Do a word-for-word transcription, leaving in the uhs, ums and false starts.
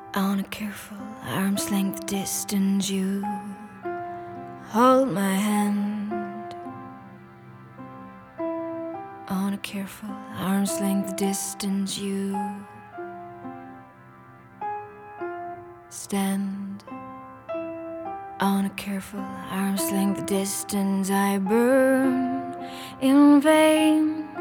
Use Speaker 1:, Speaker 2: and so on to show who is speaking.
Speaker 1: On a careful arm's length distance, you hold my hand. On a careful arm's length distance, you stand. On a careful arm's length distance, I burn in vain.